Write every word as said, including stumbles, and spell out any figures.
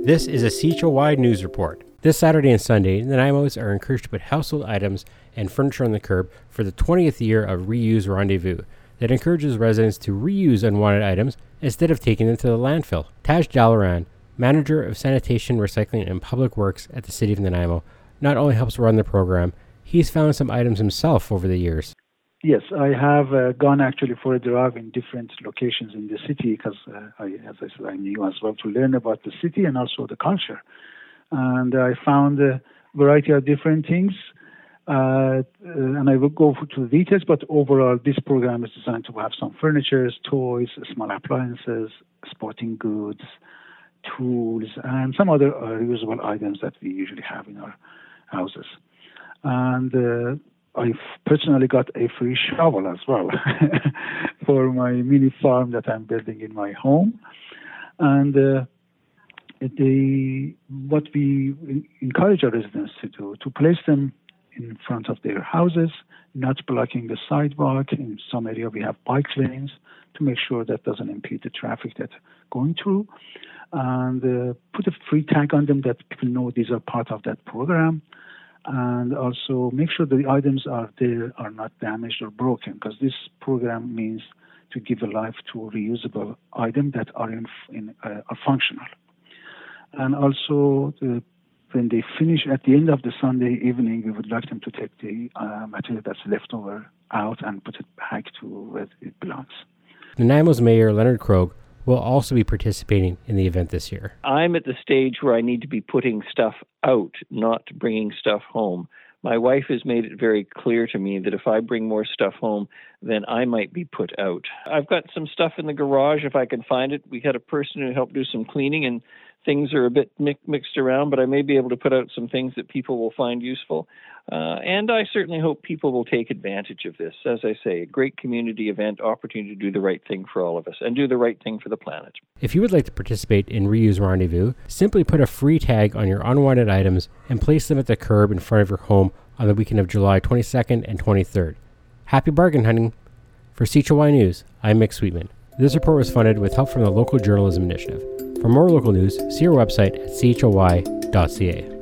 This is a C H O Y News Report. This Saturday and Sunday, Nanaimos are encouraged to put household items and furniture on the curb for the twentieth year of Reuse Rendezvous that encourages residents to reuse unwanted items instead of taking them to the landfill. Taj Dalaran, Manager of Sanitation, Recycling, and Public Works at the City of Nanaimo, not only helps run the program, he's found some items himself over the years. Yes, I have uh, gone actually for a drive in different locations in the city because, uh, I, as I said, I'm new as well to learn about the city and also the culture. And I found a variety of different things, uh, and I will go to the details, but overall this program is designed to have some furniture, toys, small appliances, sporting goods, tools, and some other uh, reusable items that we usually have in our houses. And uh, I personally got a free shovel as well for my mini farm that I'm building in my home. And uh, the what we encourage our residents to do, to place them in front of their houses, not blocking the sidewalk. In some area we have bike lanes to make sure that doesn't impede the traffic that's going through. And uh, put a free tag on them that people know these are part of that program. And also make sure the items are there are not damaged or broken, because this program means to give a life to reusable items that are in, in uh, are functional. And also, the, when they finish at the end of the Sunday evening, we would like them to take the uh, material that's left over out and put it back to where it belongs. Nanaimo's Mayor Leonard Krogh will also be participating in the event this year. I'm at the stage where I need to be putting stuff out, not bringing stuff home. My wife has made it very clear to me that if I bring more stuff home, then I might be put out. I've got some stuff in the garage if I can find it. We had a person who helped do some cleaning and things are a bit mi- mixed around, but I may be able to put out some things that people will find useful. Uh, and I certainly hope people will take advantage of this. As I say, a great community event, opportunity to do the right thing for all of us and do the right thing for the planet. If you would like to participate in Reuse Rendezvous, simply put a free tag on your unwanted items and place them at the curb in front of your home on the weekend of July twenty-second and twenty-third. Happy bargain hunting! For C H O Y News, I'm Mick Sweetman. This report was funded with help from the Local Journalism Initiative. For more local news, see our website at c h o y dot c a.